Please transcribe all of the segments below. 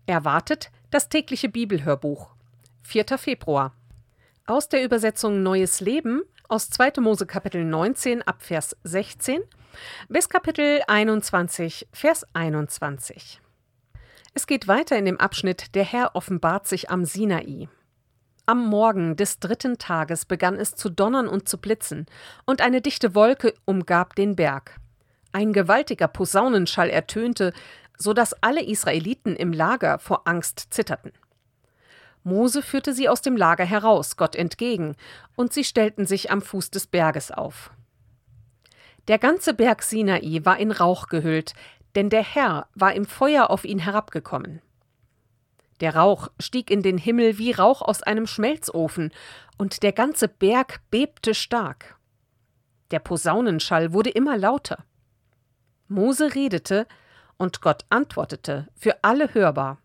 Erwartet das tägliche Bibelhörbuch. 4. Februar. Aus der Übersetzung Neues Leben aus 2. Mose Kapitel 19 ab Vers 16 bis Kapitel 21, Vers 21. Es geht weiter in dem Abschnitt Der Herr offenbart sich am Sinai. Am Morgen des 3. Tages begann es zu donnern und zu blitzen, und eine dichte Wolke umgab den Berg. Ein gewaltiger Posaunenschall ertönte, so dass alle Israeliten im Lager vor Angst zitterten. Mose führte sie aus dem Lager heraus, Gott entgegen, und sie stellten sich am Fuß des Berges auf. Der ganze Berg Sinai war in Rauch gehüllt, denn der Herr war im Feuer auf ihn herabgekommen. Der Rauch stieg in den Himmel wie Rauch aus einem Schmelzofen, und der ganze Berg bebte stark. Der Posaunenschall wurde immer lauter. Mose redete, und Gott antwortete, für alle hörbar.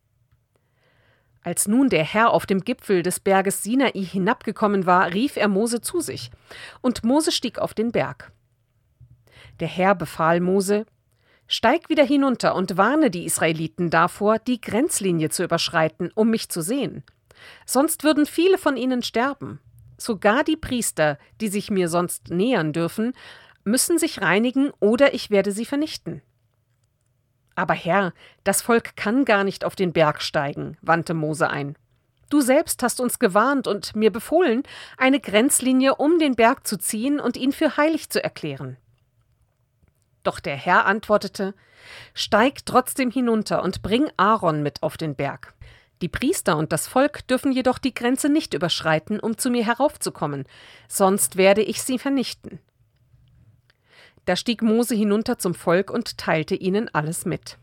Als nun der Herr auf dem Gipfel des Berges Sinai hinabgekommen war, rief er Mose zu sich, und Mose stieg auf den Berg. Der Herr befahl Mose: Steig wieder hinunter und warne die Israeliten davor, die Grenzlinie zu überschreiten, um mich zu sehen. Sonst würden viele von ihnen sterben. Sogar die Priester, die sich mir sonst nähern dürfen, müssen sich reinigen, oder ich werde sie vernichten. Aber Herr, das Volk kann gar nicht auf den Berg steigen, wandte Mose ein. Du selbst hast uns gewarnt und mir befohlen, eine Grenzlinie um den Berg zu ziehen und ihn für heilig zu erklären. Doch der Herr antwortete: Steig trotzdem hinunter und bring Aaron mit auf den Berg. Die Priester und das Volk dürfen jedoch die Grenze nicht überschreiten, um zu mir heraufzukommen, sonst werde ich sie vernichten. Da stieg Mose hinunter zum Volk und teilte ihnen alles mit.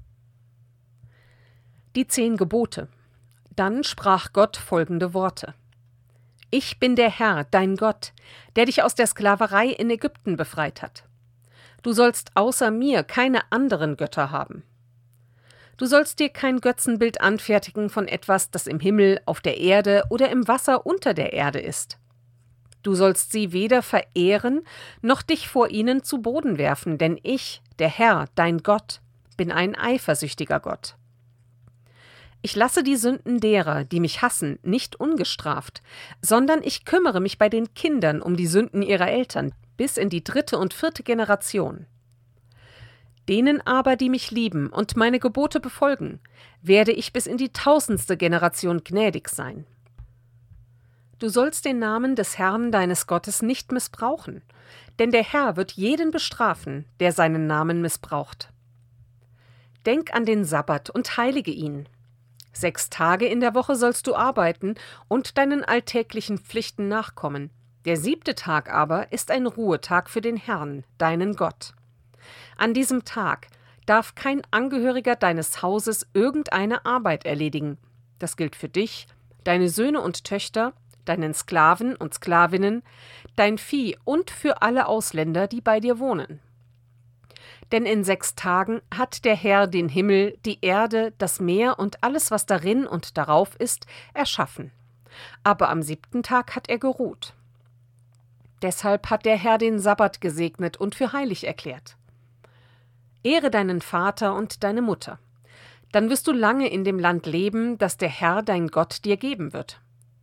Die 10 Gebote. Dann sprach Gott folgende Worte: Ich bin der Herr, dein Gott, der dich aus der Sklaverei in Ägypten befreit hat. Du sollst außer mir keine anderen Götter haben. Du sollst dir kein Götzenbild anfertigen von etwas, das im Himmel, auf der Erde oder im Wasser unter der Erde ist. Du sollst sie weder verehren, noch dich vor ihnen zu Boden werfen, denn ich, der Herr, dein Gott, bin ein eifersüchtiger Gott. Ich lasse die Sünden derer, die mich hassen, nicht ungestraft, sondern ich kümmere mich bei den Kindern um die Sünden ihrer Eltern, bis in die 3. und 4. Generation. Denen aber, die mich lieben und meine Gebote befolgen, werde ich bis in die 1000. Generation gnädig sein. Du sollst den Namen des Herrn deines Gottes nicht missbrauchen, denn der Herr wird jeden bestrafen, der seinen Namen missbraucht. Denk an den Sabbat und heilige ihn. 6 Tage in der Woche sollst du arbeiten und deinen alltäglichen Pflichten nachkommen. Der 7. Tag aber ist ein Ruhetag für den Herrn, deinen Gott. An diesem Tag darf kein Angehöriger deines Hauses irgendeine Arbeit erledigen. Das gilt für dich, deine Söhne und Töchter, deinen Sklaven und Sklavinnen, dein Vieh und für alle Ausländer, die bei dir wohnen. Denn in 6 Tagen hat der Herr den Himmel, die Erde, das Meer und alles, was darin und darauf ist, erschaffen. Aber am 7. Tag hat er geruht. Deshalb hat der Herr den Sabbat gesegnet und für heilig erklärt. Ehre deinen Vater und deine Mutter. Dann wirst du lange in dem Land leben, das der Herr, dein Gott, dir geben wird.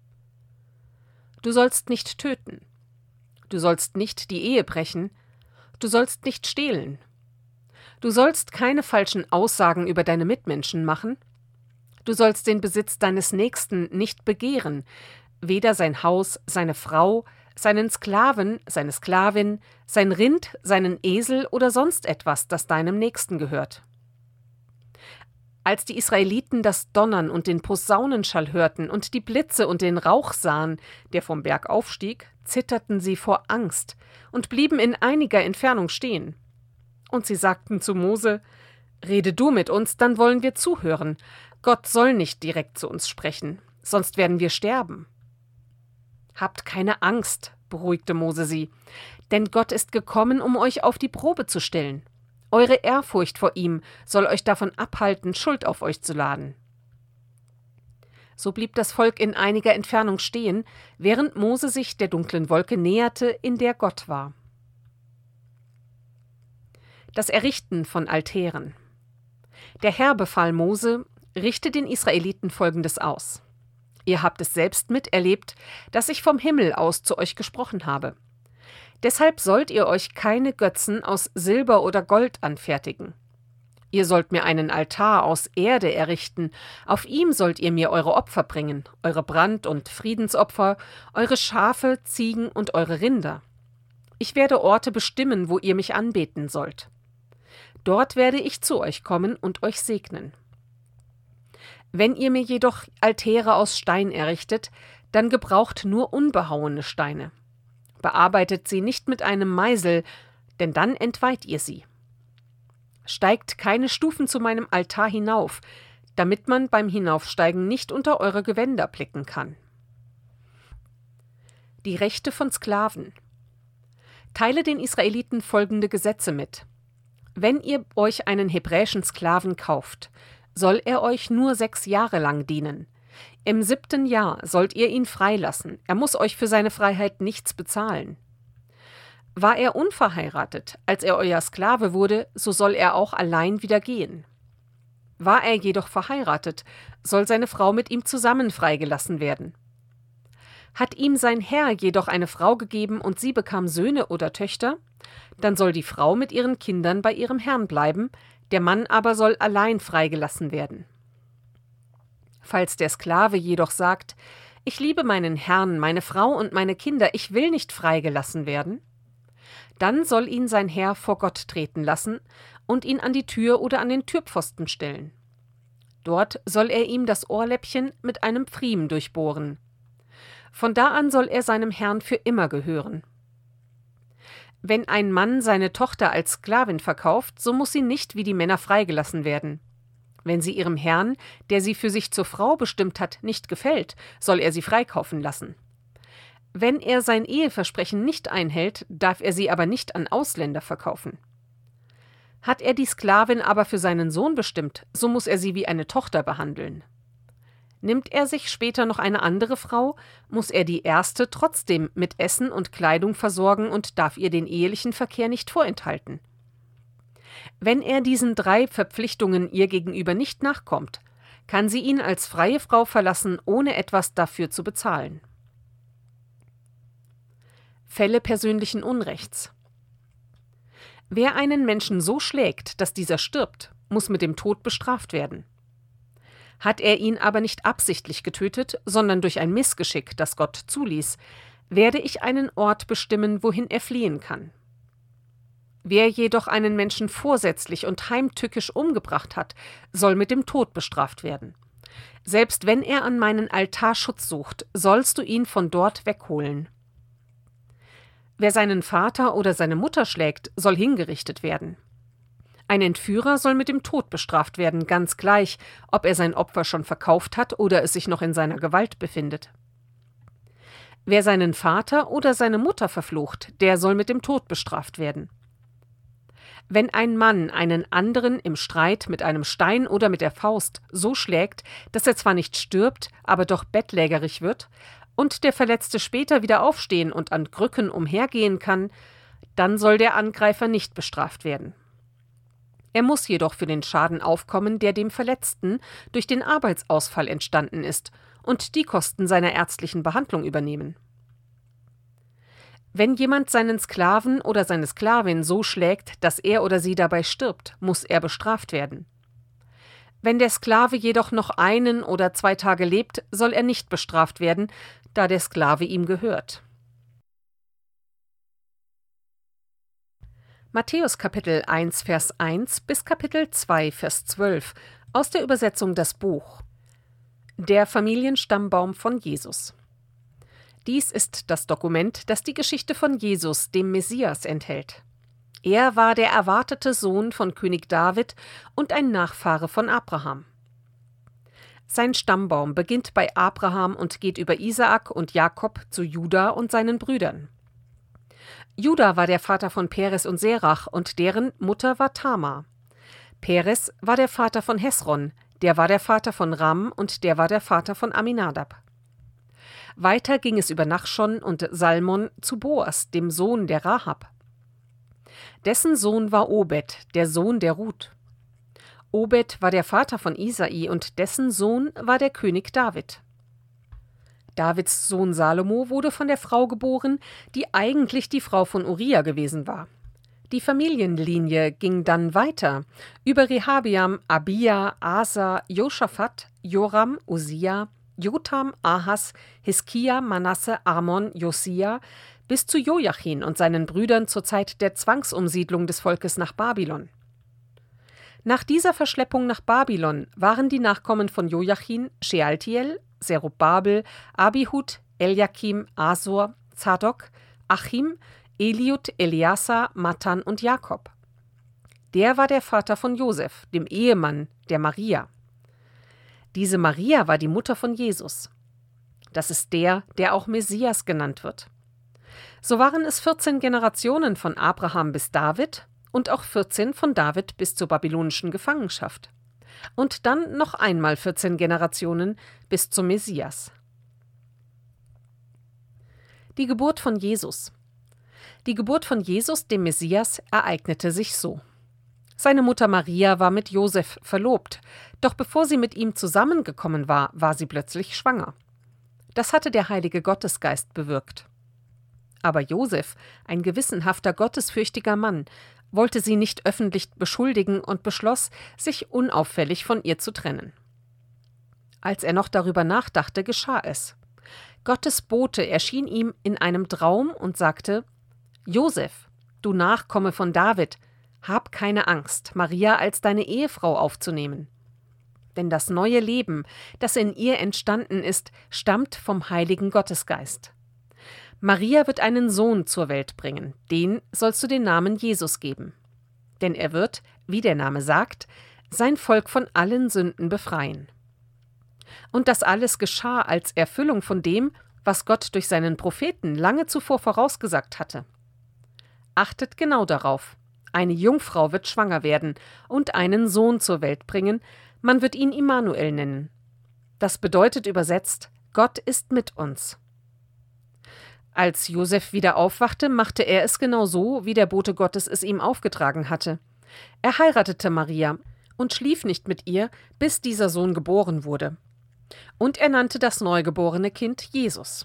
Du sollst nicht töten. Du sollst nicht die Ehe brechen. Du sollst nicht stehlen. Du sollst keine falschen Aussagen über deine Mitmenschen machen. Du sollst den Besitz deines Nächsten nicht begehren, weder sein Haus, seine Frau, seinen Sklaven, seine Sklavin, sein Rind, seinen Esel oder sonst etwas, das deinem Nächsten gehört. Als die Israeliten das Donnern und den Posaunenschall hörten und die Blitze und den Rauch sahen, der vom Berg aufstieg, zitterten sie vor Angst und blieben in einiger Entfernung stehen. Und sie sagten zu Mose: Rede du mit uns, dann wollen wir zuhören. Gott soll nicht direkt zu uns sprechen, sonst werden wir sterben. Habt keine Angst, beruhigte Mose sie, denn Gott ist gekommen, um euch auf die Probe zu stellen. Eure Ehrfurcht vor ihm soll euch davon abhalten, Schuld auf euch zu laden. So blieb das Volk in einiger Entfernung stehen, während Mose sich der dunklen Wolke näherte, in der Gott war. Das Errichten von Altären. Der Herr befahl Mose: Richte den Israeliten Folgendes aus. Ihr habt es selbst miterlebt, dass ich vom Himmel aus zu euch gesprochen habe. Deshalb sollt ihr euch keine Götzen aus Silber oder Gold anfertigen. Ihr sollt mir einen Altar aus Erde errichten, auf ihm sollt ihr mir eure Opfer bringen, eure Brand- und Friedensopfer, eure Schafe, Ziegen und eure Rinder. Ich werde Orte bestimmen, wo ihr mich anbeten sollt. Dort werde ich zu euch kommen und euch segnen. Wenn ihr mir jedoch Altäre aus Stein errichtet, dann gebraucht nur unbehauene Steine. Bearbeitet sie nicht mit einem Meisel, denn dann entweiht ihr sie. Steigt keine Stufen zu meinem Altar hinauf, damit man beim Hinaufsteigen nicht unter eure Gewänder blicken kann. Die Rechte von Sklaven. Teile den Israeliten folgende Gesetze mit. Wenn ihr euch einen hebräischen Sklaven kauft, soll er euch nur 6 Jahre lang dienen. Im 7. Jahr sollt ihr ihn freilassen. Er muss euch für seine Freiheit nichts bezahlen. War er unverheiratet, als er euer Sklave wurde, so soll er auch allein wieder gehen. War er jedoch verheiratet, soll seine Frau mit ihm zusammen freigelassen werden. Hat ihm sein Herr jedoch eine Frau gegeben und sie bekam Söhne oder Töchter, dann soll die Frau mit ihren Kindern bei ihrem Herrn bleiben, der Mann aber soll allein freigelassen werden. Falls der Sklave jedoch sagt, ich liebe meinen Herrn, meine Frau und meine Kinder, ich will nicht freigelassen werden, dann soll ihn sein Herr vor Gott treten lassen und ihn an die Tür oder an den Türpfosten stellen. Dort soll er ihm das Ohrläppchen mit einem Pfriem durchbohren. Von da an soll er seinem Herrn für immer gehören. Wenn ein Mann seine Tochter als Sklavin verkauft, so muss sie nicht wie die Männer freigelassen werden. Wenn sie ihrem Herrn, der sie für sich zur Frau bestimmt hat, nicht gefällt, soll er sie freikaufen lassen. Wenn er sein Eheversprechen nicht einhält, darf er sie aber nicht an Ausländer verkaufen. Hat er die Sklavin aber für seinen Sohn bestimmt, so muss er sie wie eine Tochter behandeln. Nimmt er sich später noch eine andere Frau, muss er die erste trotzdem mit Essen und Kleidung versorgen und darf ihr den ehelichen Verkehr nicht vorenthalten. Wenn er diesen 3 Verpflichtungen ihr gegenüber nicht nachkommt, kann sie ihn als freie Frau verlassen, ohne etwas dafür zu bezahlen. Fälle persönlichen Unrechts. Wer einen Menschen so schlägt, dass dieser stirbt, muss mit dem Tod bestraft werden. Hat er ihn aber nicht absichtlich getötet, sondern durch ein Missgeschick, das Gott zuließ, werde ich einen Ort bestimmen, wohin er fliehen kann. Wer jedoch einen Menschen vorsätzlich und heimtückisch umgebracht hat, soll mit dem Tod bestraft werden. Selbst wenn er an meinen Altar Schutz sucht, sollst du ihn von dort wegholen. Wer seinen Vater oder seine Mutter schlägt, soll hingerichtet werden. Ein Entführer soll mit dem Tod bestraft werden, ganz gleich, ob er sein Opfer schon verkauft hat oder es sich noch in seiner Gewalt befindet. Wer seinen Vater oder seine Mutter verflucht, der soll mit dem Tod bestraft werden. Wenn ein Mann einen anderen im Streit mit einem Stein oder mit der Faust so schlägt, dass er zwar nicht stirbt, aber doch bettlägerig wird, und der Verletzte später wieder aufstehen und an Krücken umhergehen kann, dann soll der Angreifer nicht bestraft werden. Er muss jedoch für den Schaden aufkommen, der dem Verletzten durch den Arbeitsausfall entstanden ist, und die Kosten seiner ärztlichen Behandlung übernehmen. Wenn jemand seinen Sklaven oder seine Sklavin so schlägt, dass er oder sie dabei stirbt, muss er bestraft werden. Wenn der Sklave jedoch noch 1 oder 2 Tage lebt, soll er nicht bestraft werden, da der Sklave ihm gehört. Matthäus Kapitel 1, Vers 1 bis Kapitel 2, Vers 12 aus der Übersetzung Das Buch. Der Familienstammbaum von Jesus. Dies ist das Dokument, das die Geschichte von Jesus, dem Messias, enthält. Er war der erwartete Sohn von König David und ein Nachfahre von Abraham. Sein Stammbaum beginnt bei Abraham und geht über Isaak und Jakob zu Juda und seinen Brüdern. Juda war der Vater von Peres und Serach und deren Mutter war Tamar. Peres war der Vater von Hesron, der war der Vater von Ram und der war der Vater von Aminadab. Weiter ging es über Nachschon und Salmon zu Boas, dem Sohn der Rahab. Dessen Sohn war Obed, der Sohn der Ruth. Obed war der Vater von Isai und dessen Sohn war der König David. Davids Sohn Salomo wurde von der Frau geboren, die eigentlich die Frau von Uria gewesen war. Die Familienlinie ging dann weiter über Rehabeam, Abia, Asa, Josaphat, Joram, Usia, Jotham, Ahas, Hiskia, Manasse, Amon, Josia bis zu Joachim und seinen Brüdern zur Zeit der Zwangsumsiedlung des Volkes nach Babylon. Nach dieser Verschleppung nach Babylon waren die Nachkommen von Joachim Shealtiel, Zerubabel, Abihud, Eliakim, Asor, Zadok, Achim, Eliud, Eleazar, Matan und Jakob. Der war der Vater von Josef, dem Ehemann der Maria. Diese Maria war die Mutter von Jesus. Das ist der auch Messias genannt wird. So waren es 14 Generationen von Abraham bis David und auch 14 von David bis zur babylonischen Gefangenschaft. Und dann noch einmal 14 Generationen bis zum Messias. Die Geburt von Jesus. Die Geburt von Jesus, dem Messias, ereignete sich so. Seine Mutter Maria war mit Josef verlobt, doch bevor sie mit ihm zusammengekommen war, war sie plötzlich schwanger. Das hatte der Heilige Gottesgeist bewirkt. Aber Josef, ein gewissenhafter, gottesfürchtiger Mann, wollte sie nicht öffentlich beschuldigen und beschloss, sich unauffällig von ihr zu trennen. Als er noch darüber nachdachte, geschah es. Gottes Bote erschien ihm in einem Traum und sagte: Josef, du Nachkomme von David, hab keine Angst, Maria als deine Ehefrau aufzunehmen. Denn das neue Leben, das in ihr entstanden ist, stammt vom Heiligen Gottesgeist. Maria wird einen Sohn zur Welt bringen, den sollst du den Namen Jesus geben. Denn er wird, wie der Name sagt, sein Volk von allen Sünden befreien. Und das alles geschah als Erfüllung von dem, was Gott durch seinen Propheten lange zuvor vorausgesagt hatte. Achtet genau darauf, eine Jungfrau wird schwanger werden und einen Sohn zur Welt bringen, man wird ihn Immanuel nennen. Das bedeutet übersetzt, Gott ist mit uns. Als Josef wieder aufwachte, machte er es genau so, wie der Bote Gottes es ihm aufgetragen hatte. Er heiratete Maria und schlief nicht mit ihr, bis dieser Sohn geboren wurde. Und er nannte das neugeborene Kind Jesus.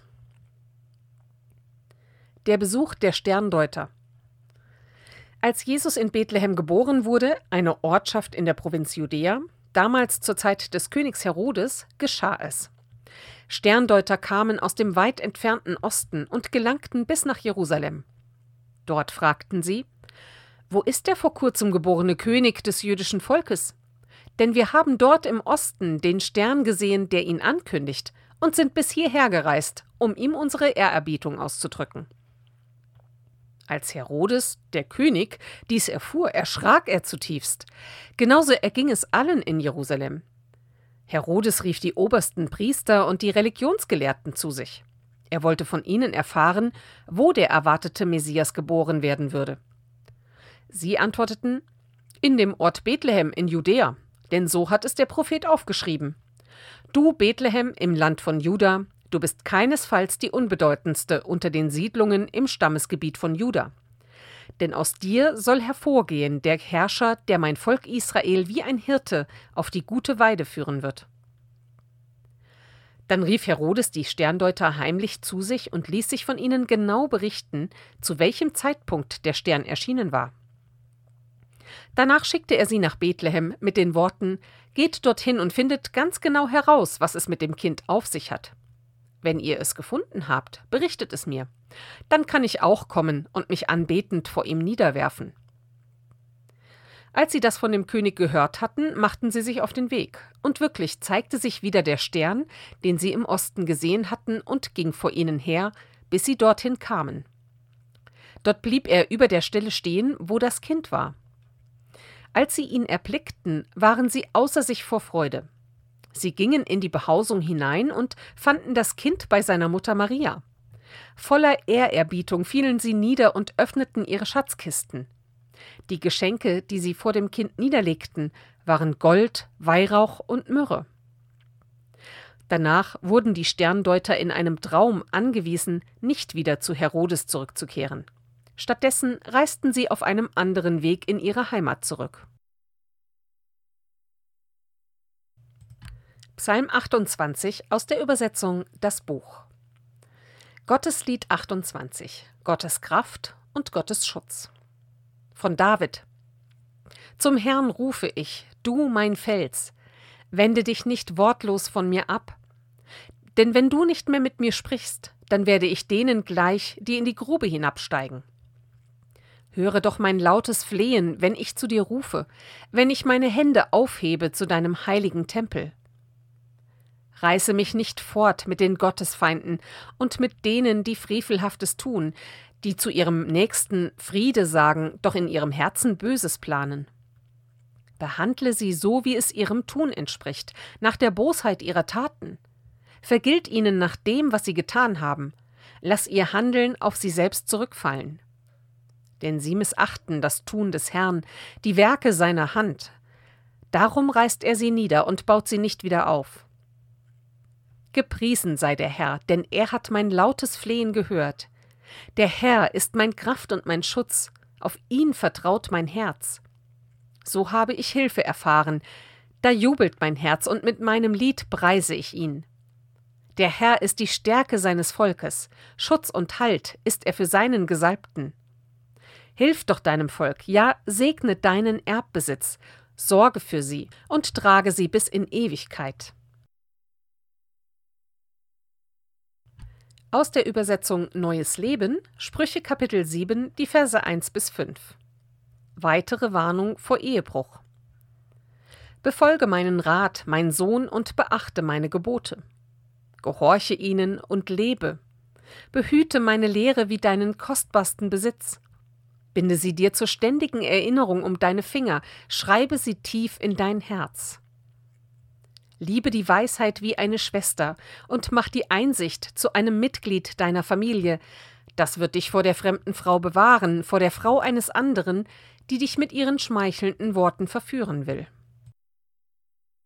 Der Besuch der Sterndeuter. Als Jesus in Bethlehem geboren wurde, eine Ortschaft in der Provinz Judäa, damals zur Zeit des Königs Herodes, geschah es. Sterndeuter kamen aus dem weit entfernten Osten und gelangten bis nach Jerusalem. Dort fragten sie: Wo ist der vor kurzem geborene König des jüdischen Volkes? Denn wir haben dort im Osten den Stern gesehen, der ihn ankündigt, und sind bis hierher gereist, um ihm unsere Ehrerbietung auszudrücken. Als Herodes, der König, dies erfuhr, erschrak er zutiefst. Genauso erging es allen in Jerusalem. Herodes rief die obersten Priester und die Religionsgelehrten zu sich. Er wollte von ihnen erfahren, wo der erwartete Messias geboren werden würde. Sie antworteten: In dem Ort Bethlehem in Judäa, denn so hat es der Prophet aufgeschrieben. Du, Bethlehem im Land von Juda, du bist keinesfalls die unbedeutendste unter den Siedlungen im Stammesgebiet von Juda. Denn aus dir soll hervorgehen der Herrscher, der mein Volk Israel wie ein Hirte auf die gute Weide führen wird. Dann rief Herodes die Sterndeuter heimlich zu sich und ließ sich von ihnen genau berichten, zu welchem Zeitpunkt der Stern erschienen war. Danach schickte er sie nach Bethlehem mit den Worten: Geht dorthin und findet ganz genau heraus, was es mit dem Kind auf sich hat. Wenn ihr es gefunden habt, berichtet es mir. Dann kann ich auch kommen und mich anbetend vor ihm niederwerfen. Als sie das von dem König gehört hatten, machten sie sich auf den Weg. Und wirklich zeigte sich wieder der Stern, den sie im Osten gesehen hatten, und ging vor ihnen her, bis sie dorthin kamen. Dort blieb er über der Stelle stehen, wo das Kind war. Als sie ihn erblickten, waren sie außer sich vor Freude. Sie gingen in die Behausung hinein und fanden das Kind bei seiner Mutter Maria. Voller Ehrerbietung fielen sie nieder und öffneten ihre Schatzkisten. Die Geschenke, die sie vor dem Kind niederlegten, waren Gold, Weihrauch und Myrrhe. Danach wurden die Sterndeuter in einem Traum angewiesen, nicht wieder zu Herodes zurückzukehren. Stattdessen reisten sie auf einem anderen Weg in ihre Heimat zurück. Psalm 28 aus der Übersetzung Das Buch. Gotteslied 28. Gottes Kraft und Gottes Schutz. Von David. Zum Herrn rufe ich, du mein Fels. Wende dich nicht wortlos von mir ab. Denn wenn du nicht mehr mit mir sprichst, dann werde ich denen gleich, die in die Grube hinabsteigen. Höre doch mein lautes Flehen, wenn ich zu dir rufe, wenn ich meine Hände aufhebe zu deinem heiligen Tempel. Reiße mich nicht fort mit den Gottesfeinden und mit denen, die Frevelhaftes tun, die zu ihrem Nächsten Friede sagen, doch in ihrem Herzen Böses planen. Behandle sie so, wie es ihrem Tun entspricht, nach der Bosheit ihrer Taten. Vergilt ihnen nach dem, was sie getan haben. Lass ihr Handeln auf sie selbst zurückfallen. Denn sie missachten das Tun des Herrn, die Werke seiner Hand. Darum reißt er sie nieder und baut sie nicht wieder auf. Gepriesen sei der Herr, denn er hat mein lautes Flehen gehört. Der Herr ist mein Kraft und mein Schutz, auf ihn vertraut mein Herz. So habe ich Hilfe erfahren, da jubelt mein Herz und mit meinem Lied preise ich ihn. Der Herr ist die Stärke seines Volkes, Schutz und Halt ist er für seinen Gesalbten. Hilf doch deinem Volk, ja, segne deinen Erbbesitz, sorge für sie und trage sie bis in Ewigkeit. Aus der Übersetzung Neues Leben, Sprüche Kapitel 7, die Verse 1-5. Weitere Warnung vor Ehebruch. Befolge meinen Rat, mein Sohn, und beachte meine Gebote. Gehorche ihnen und lebe. Behüte meine Lehre wie deinen kostbarsten Besitz. Binde sie dir zur ständigen Erinnerung um deine Finger, schreibe sie tief in dein Herz. Liebe die Weisheit wie eine Schwester und mach die Einsicht zu einem Mitglied deiner Familie. Das wird dich vor der fremden Frau bewahren, vor der Frau eines anderen, die dich mit ihren schmeichelnden Worten verführen will.